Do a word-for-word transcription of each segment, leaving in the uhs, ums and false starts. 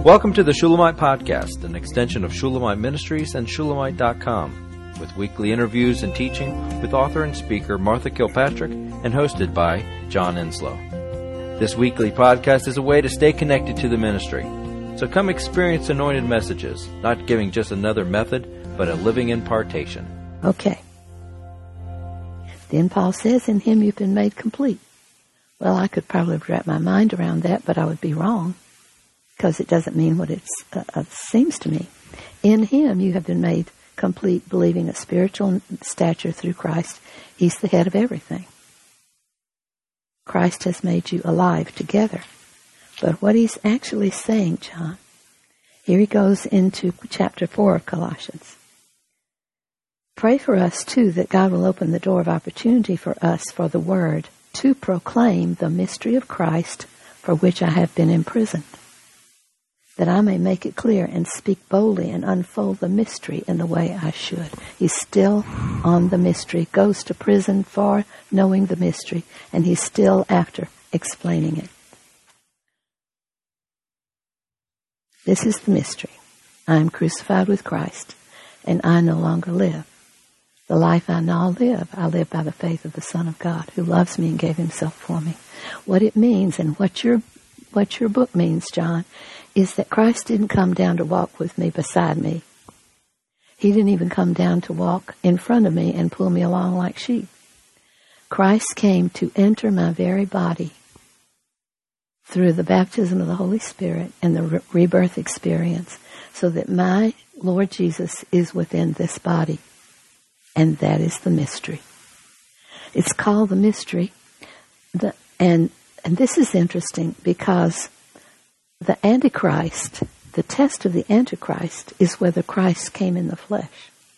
Welcome to the Shulamite Podcast, an extension of Shulamite Ministries and Shulamite dot com, with weekly interviews and teaching with author and speaker Martha Kilpatrick and hosted by John Enslow. This weekly podcast is a way to stay connected to the ministry. So come experience anointed messages, not giving just another method, but a living impartation. Okay. Then Paul says, in him you've been made complete. Well, I could probably wrap my mind around that, but I would be wrong, because it doesn't mean what it uh, uh, seems to me. In him you have been made complete, believing a spiritual stature through Christ. He's the head of everything. Christ has made you alive together. But what he's actually saying, John, here he goes into chapter four of Colossians. Pray for us, too, that God will open the door of opportunity for us for the word to proclaim the mystery of Christ for which I have been imprisoned, that I may make it clear and speak boldly and unfold the mystery in the way I should. He's still on the mystery, goes to prison for knowing the mystery, and he's still after explaining it. This is the mystery. I am crucified with Christ, and I no longer live. The life I now live, I live by the faith of the Son of God, who loves me and gave himself for me. What it means, and what your what your book means, John, is that Christ didn't come down to walk with me beside me. He didn't even come down to walk in front of me and pull me along like sheep. Christ came to enter my very body through the baptism of the Holy Spirit and the re- rebirth experience, so that my Lord Jesus is within this body. And that is the mystery. It's called the mystery. The, and, and this is interesting because the Antichrist, the test of the Antichrist, is whether Christ came in the flesh.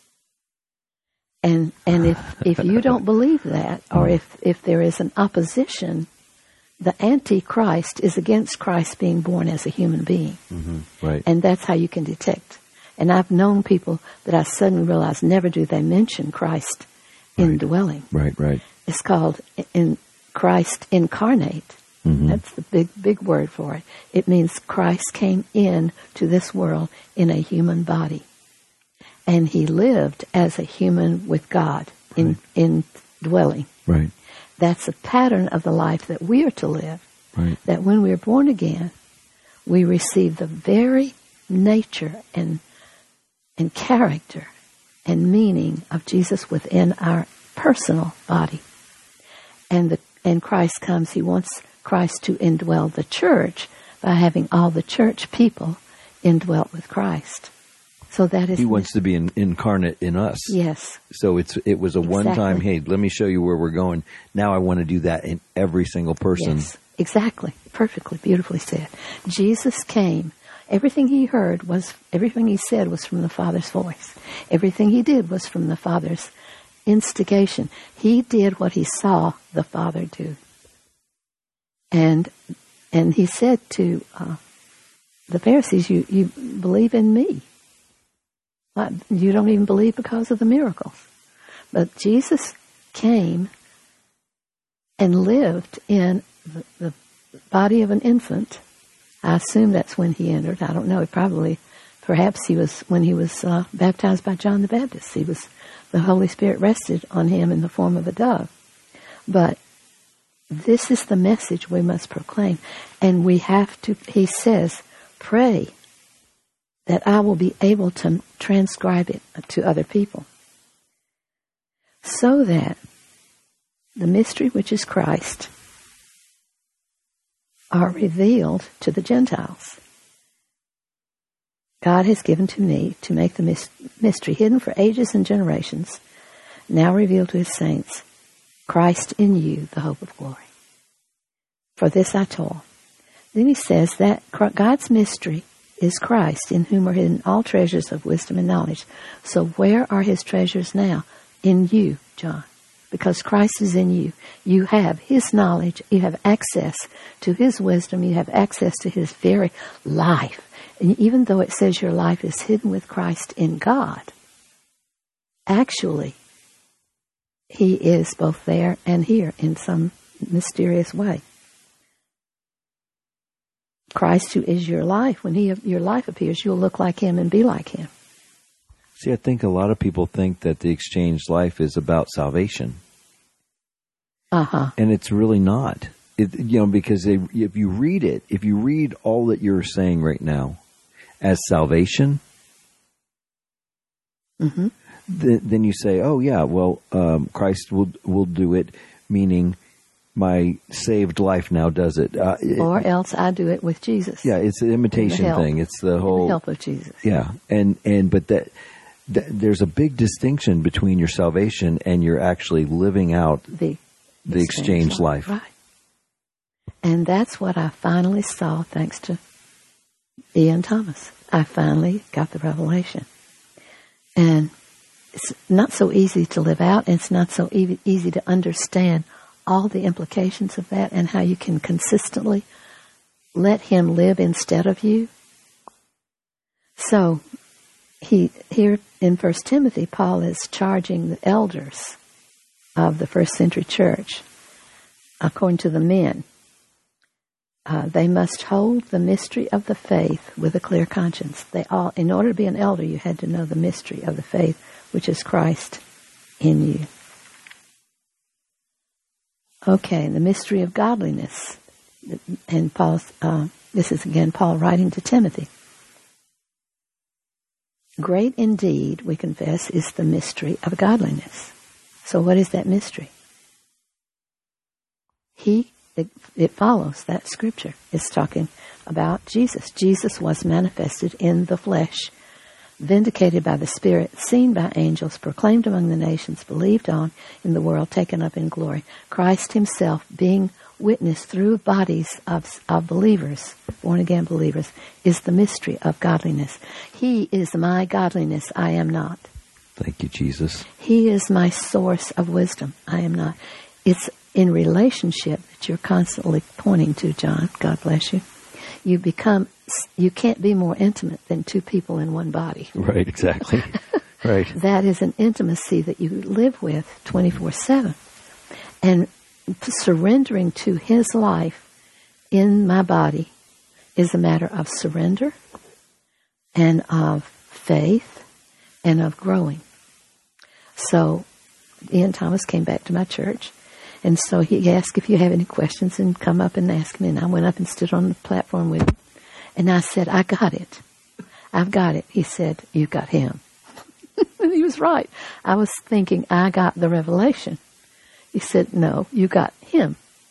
And and if, if you don't believe that, or if, if there is an opposition, the Antichrist is against Christ being born as a human being. Mm-hmm. Right. And that's how you can detect. And I've known people that I suddenly realized never do they mention Christ indwelling. Right, right. It's called in Christ incarnate. Mm-hmm. That's the big, big word for it. It means Christ came in to this world in a human body. And he lived as a human with God in, right. in dwelling. Right. That's a pattern of the life that we are to live. Right. That when we are born again, we receive the very nature and and character and meaning of Jesus within our personal body. And the and Christ comes, he wants Christ to indwell the church by having all the church people indwelt with Christ. So that is... He wants to be in, incarnate in us. Yes. So it's it was a Exactly. one-time, hey, let me show you where we're going. Now I want to do that in every single person. Yes, exactly. Perfectly, beautifully said. Jesus came. Everything he heard was, everything he said was from the Father's voice. Everything he did was from the Father's instigation. He did what he saw the Father do. And and he said to uh, the Pharisees, you, you believe in me. You don't even believe because of the miracles. But Jesus came and lived in the, the body of an infant. I assume that's when he entered. I don't know. He probably, perhaps he was when he was uh, baptized by John the Baptist. He was, the Holy Spirit rested on him in the form of a dove. But this is the message we must proclaim. And we have to, he says, pray that I will be able to transcribe it to other people, so that the mystery, which is Christ, are revealed to the Gentiles. God has given to me to make the mystery hidden for ages and generations, now revealed to his saints, Christ in you, the hope of glory. For this I told. Then he says that God's mystery is Christ, in whom are hidden all treasures of wisdom and knowledge. So where are his treasures now? In you, John. Because Christ is in you. You have his knowledge. You have access to his wisdom. You have access to his very life. And even though it says your life is hidden with Christ in God, actually, he is both there and here in some mysterious way. Christ, who is your life, when he your life appears, you'll look like him and be like him. See, I think a lot of people think that the exchanged life is about salvation. Uh-huh. And it's really not. It, you know, because they, if you read it, if you read all that you're saying right now as salvation, mm-hmm. th- then you say, oh, yeah, well, um, Christ will will do it, meaning my saved life now does it. Uh, it or else I do it with Jesus. Yeah, it's an imitation help, thing. It's the whole... the help of Jesus. Yeah, and, and but that, that there's a big distinction between your salvation and you're actually living out the, the exchange, exchange life. life. Right. And that's what I finally saw thanks to Ian Thomas. I finally got the revelation. And it's not so easy to live out, and it's not so e- easy to understand all the implications of that and how you can consistently let him live instead of you. So he here in First Timothy, Paul is charging the elders of the first century church, according to the men, uh, they must hold the mystery of the faith with a clear conscience. They all, in order to be an elder, you had to know the mystery of the faith, which is Christ in you. Okay, the mystery of godliness. And Paul's, uh, this is again Paul writing to Timothy. Great indeed, we confess, is the mystery of godliness. So what is that mystery? He, it, it follows that scripture. It's talking about Jesus. Jesus was manifested in the flesh, vindicated by the Spirit, seen by angels, proclaimed among the nations, believed on in the world, taken up in glory. Christ himself being witnessed through bodies of, of believers, born-again believers, is the mystery of godliness. He is my godliness, I am not. Thank you, Jesus. He is my source of wisdom, I am not. It's in relationship that you're constantly pointing to, John. God bless you. You become, you can't be more intimate than two people in one body. Right, exactly. Right. That is an intimacy that you live with twenty-four seven. And surrendering to his life in my body is a matter of surrender and of faith and of growing. So Ian Thomas came back to my church, and so he asked if you have any questions and come up and ask me. And I went up and stood on the platform with him, and I said, I got it. I've got it. He said, you got him. And he was right. I was thinking I got the revelation. He said, no, you got him.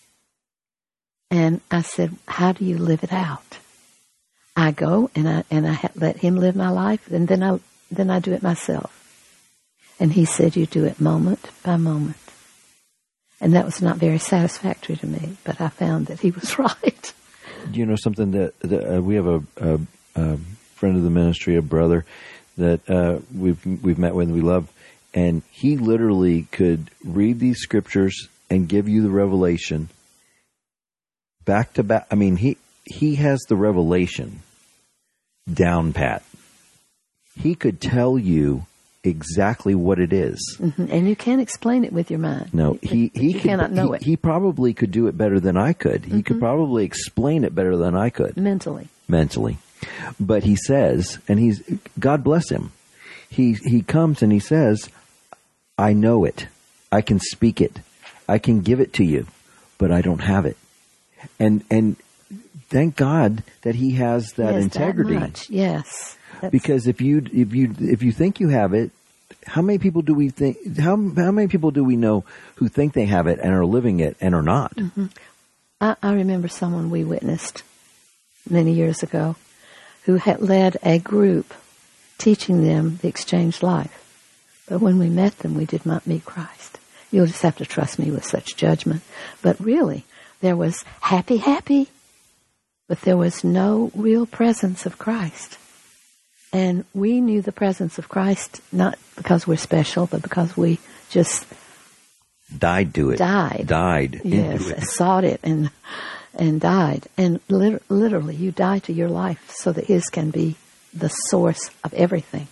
And I said, how do you live it out? I go and I and I ha- let him live my life, and then I then I do it myself. And he said, you do it moment by moment. And that was not very satisfactory to me, but I found that he was right. You know something that, that uh, we have a, a, a friend of the ministry, a brother that uh, we've we've met with and we love, and he literally could read these scriptures and give you the revelation back to back. I mean, he he has the revelation down pat. He could tell you exactly what it is. Mm-hmm. And you can't explain it with your mind. No, he, he you could, cannot know he, it. He probably could do it better than I could. He mm-hmm. could probably explain it better than I could. Mentally. Mentally. But he says, and he's, God bless him. He, he comes and he says, I know it. I can speak it. I can give it to you, but I don't have it. And, and thank God that he has that yes, integrity. That much. Yes. That's... Because if you if you if you think you have it, how many people do we think? How how many people do we know who think they have it and are living it and are not? Mm-hmm. I, I remember someone we witnessed many years ago who had led a group teaching them the exchanged life, but when we met them, we did not meet Christ. You'll just have to trust me with such judgment. But really, there was happy, happy, but there was no real presence of Christ. And we knew the presence of Christ not because we're special, but because we just died to it. Died. Died. Yes, into it. sought it and and died. And lit- literally, you die to your life so that His can be the source of everything.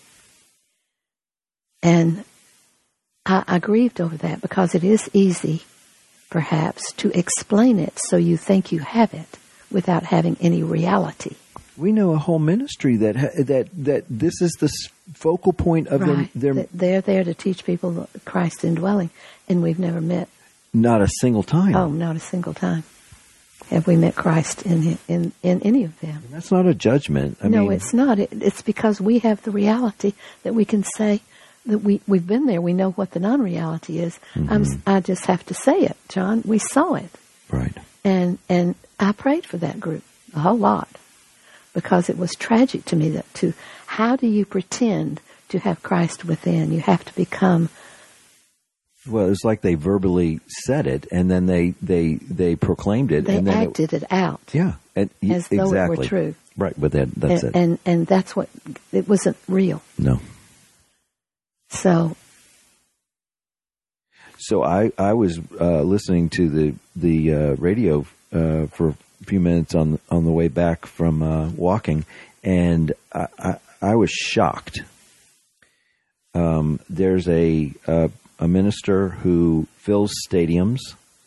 And I, I grieved over that because it is easy, perhaps, to explain it so you think you have it without having any reality. We know a whole ministry that ha- that that this is the focal point of Right. their, their. They're there to teach people Christ indwelling, and we've never met. Not a single time. Oh, not a single time have we met Christ in in in any of them. That's not a judgment. I no, mean, it's not. It, it's because we have the reality that we can say that we we've been there. We know what the non-reality is. Mm-hmm. I'm, I just have to say it, John. We saw it, right. and and I prayed for that group a whole lot because it was tragic to me that to how do you pretend to have Christ within? You have to become. Well, it's like they verbally said it, and then they they, they proclaimed it. They and then acted it, it out. Yeah, and, as though exactly. it were true. Right, but that, that's and, it. And and that's what it wasn't real. No. So. So I I was uh, listening to the the uh, radio uh, for a few minutes on on the way back from uh, walking, and I, I I was shocked. Um, there's a uh, a minister who fills stadiums,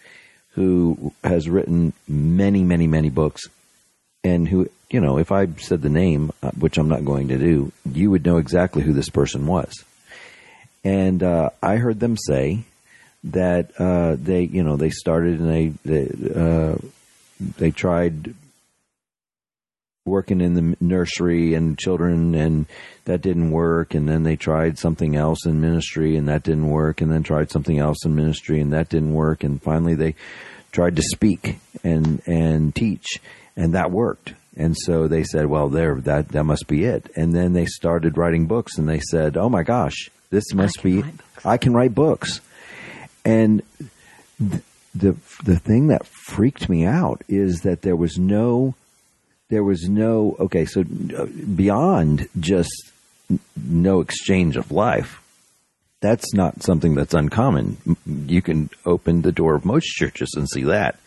who has written many, many, many books, and who, you know, if I said the name, uh, which I'm not going to do, you would know exactly who this person was. And uh, I heard them say that uh, they, you know, they started and they they, uh, they tried working in the nursery and children, and that didn't work. And then they tried something else in ministry, and that didn't work. And then tried something else in ministry, and that didn't work. And finally, they tried to speak and and teach, and that worked. And so they said, "Well, there, that that must be it." And then they started writing books, and they said, "Oh my gosh, this must be. I can write books." And th- the the thing that freaked me out is that there was no. There was no, okay, so beyond just no exchange of life, that's not something that's uncommon. You can open the door of most churches and see that.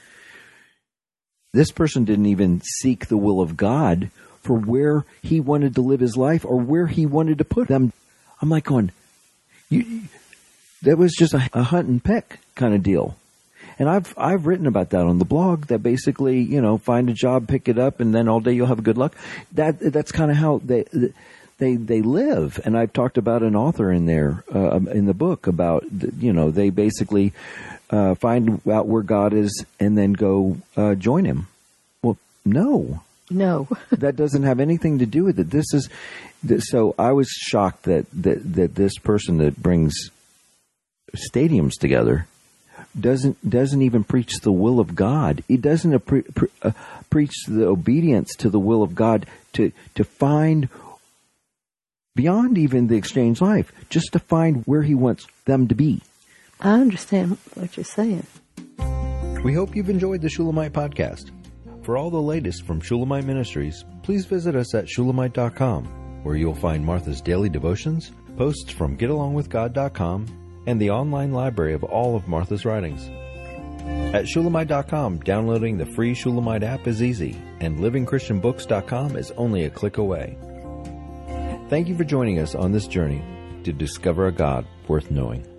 This person didn't even seek the will of God for where he wanted to live his life or where he wanted to put them. I'm like going, you, that was just a, a hunt and peck kind of deal. And I've I've written about that on the blog, that basically, you know, find a job, pick it up, and then all day you'll have good luck. That that's kind of how they they they live. And I've talked about an author in there uh, in the book about, you know, they basically uh, find out where God is and then go uh, join Him. Well, no, no, that doesn't have anything to do with it. This is so. I was shocked that that that this person that brings stadiums together doesn't doesn't even preach the will of God. He doesn't pre- pre- uh, preach the obedience to the will of God to to find beyond even the exchange life, just to find where He wants them to be. I understand what you're saying. We hope you've enjoyed the Shulamite podcast. For all the latest from Shulamite Ministries, please visit us at shulamite dot com, where you'll find Martha's daily devotions, posts from get along with god dot com, and the online library of all of Martha's writings. At shulamite dot com, downloading the free Shulamite app is easy, and living christian books dot com is only a click away. Thank you for joining us on this journey to discover a God worth knowing.